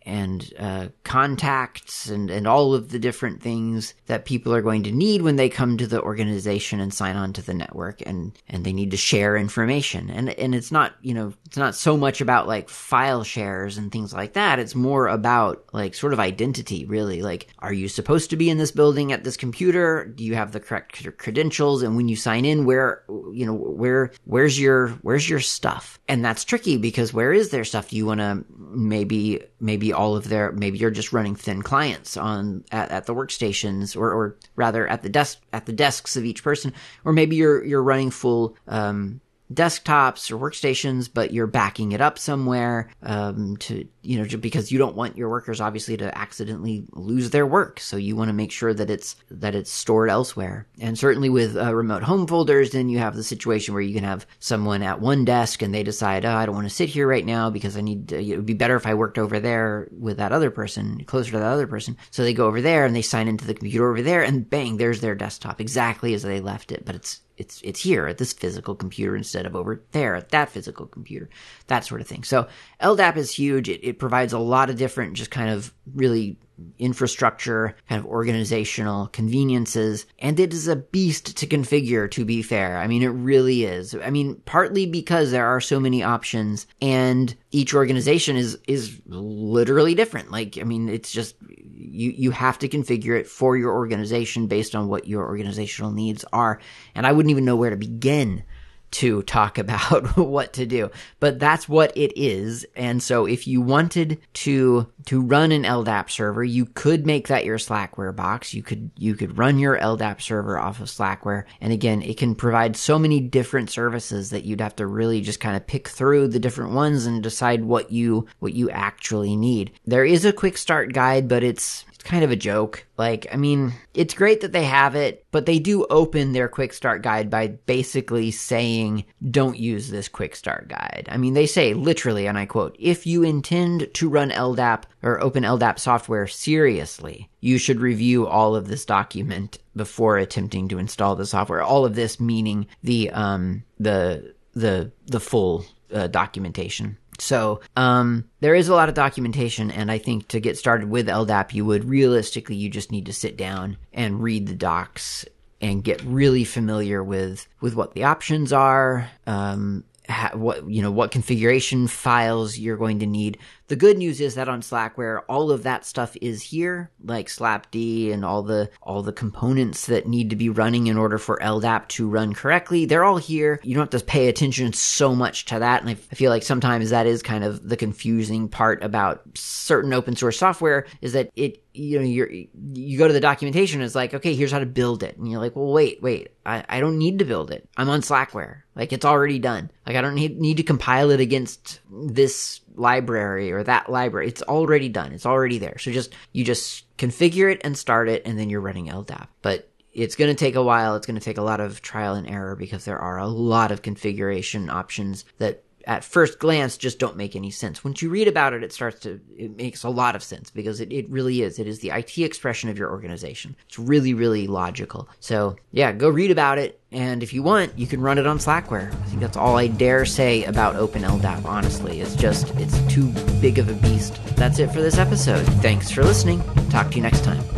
and uh, contacts and, and all of the different things that people are going to need when they come to the organization and sign on to the network, and, and they need to share information. And and it's not, you know, it's not so much about like file shares and things like that. It's more about like sort of identity, really. Like, are you supposed to be in this building at this computer? Do you have the correct credentials? And when you sign in, where, you know, where, where's your, where's your stuff? And that's tricky, because where is their stuff? Do you want to maybe, maybe all of their, maybe you're just running thin clients on, at, at the workstations, or, or rather at the desk, at the desks of each person, or maybe you're, you're running full, um, desktops or workstations, but you're backing it up somewhere, um, to, you know, just because you don't want your workers obviously to accidentally lose their work. So you want to make sure that it's, that it's stored elsewhere. And certainly with uh, remote home folders, then you have the situation where you can have someone at one desk and they decide, oh, I don't want to sit here right now because I need to, it would be better if I worked over there with that other person, closer to that other person. So they go over there and they sign into the computer over there, and bang, there's their desktop exactly as they left it. But it's, It's it's here at this physical computer instead of over there at that physical computer, that sort of thing. So L D A P is huge. It, it provides a lot of different just kind of really infrastructure, kind of organizational conveniences, and it is a beast to configure, to be fair. I mean, it really is. I mean, partly because there are so many options, and each organization is is literally different. Like, I mean, it's just, you you have to configure it for your organization based on what your organizational needs are. And I wouldn't even know where to begin to talk about what to do, but that's what it is. And so if you wanted to to run an L D A P server, you could make that your Slackware box. You could you could run your L D A P server off of Slackware. And again, it can provide so many different services that you'd have to really just kind of pick through the different ones and decide what you what you actually need. There is a quick start guide, but it's kind of a joke. Like, I mean, it's great that they have it, but they do open their quick start guide by basically saying, don't use this quick start guide. I mean, they say literally, and I quote, if you intend to run L D A P or open L D A P software seriously, you should review all of this document before attempting to install the software. All of this meaning the, um, the, the, the full uh, documentation. So, um, there is a lot of documentation, and I think to get started with L D A P, you would realistically, you just need to sit down and read the docs and get really familiar with, with what the options are, um, ha- what, you know, what configuration files you're going to need. The good news is that on Slackware, all of that stuff is here, like slapd and all the all the components that need to be running in order for L D A P to run correctly. They're all here. You don't have to pay attention so much to that. And I feel like sometimes that is kind of the confusing part about certain open source software, is that it, you know, you're, you go to the documentation and it's like, okay, here's how to build it. And you're like, well, wait, wait, I, I don't need to build it. I'm on Slackware. Like, it's already done. Like, I don't need, need to compile it against this library or that library. It's already done. It's already there. So just, you just configure it and start it, and then you're running L D A P. But it's going to take a while. It's going to take a lot of trial and error, because there are a lot of configuration options that at first glance just don't make any sense. Once you read about it, it starts to, it makes a lot of sense, because it, it really is. It is the I T expression of your organization. It's really, really logical. So yeah, go read about it. And if you want, you can run it on Slackware. I think that's all I dare say about Open L D A P, honestly. It's just, it's too big of a beast. That's it for this episode. Thanks for listening. Talk to you next time.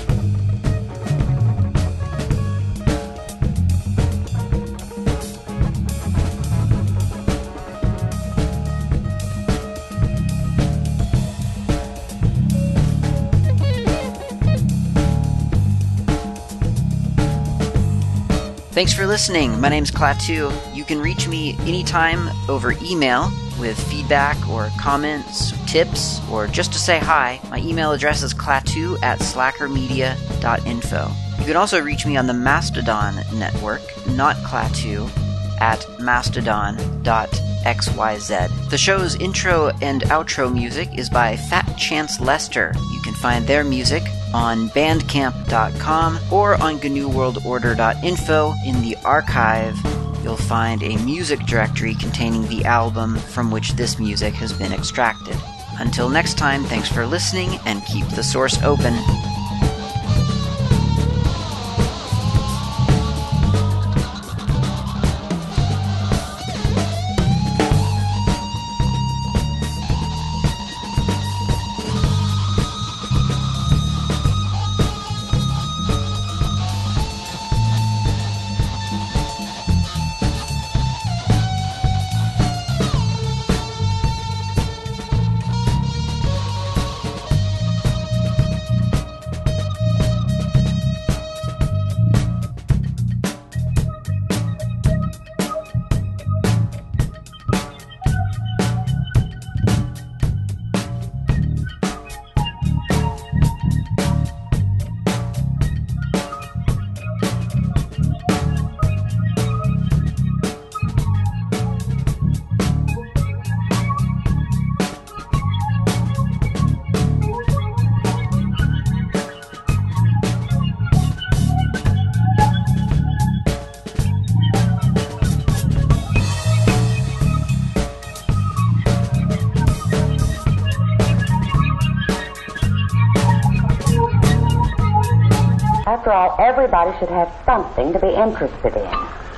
Thanks for listening. My name's Klaatu. You can reach me anytime over email with feedback or comments, tips, or just to say hi. My email address is klaatu at slackermedia dot info. You can also reach me on the Mastodon network, not Klaatu, at mastodon dot x y z. The show's intro and outro music is by Fat Chance Lester. You can find their music on bandcamp dot com or on G N U World Order dot info. In the archive, you'll find a music directory containing the album from which this music has been extracted. Until next time, thanks for listening, and keep the source open. all, everybody should have something to be interested in.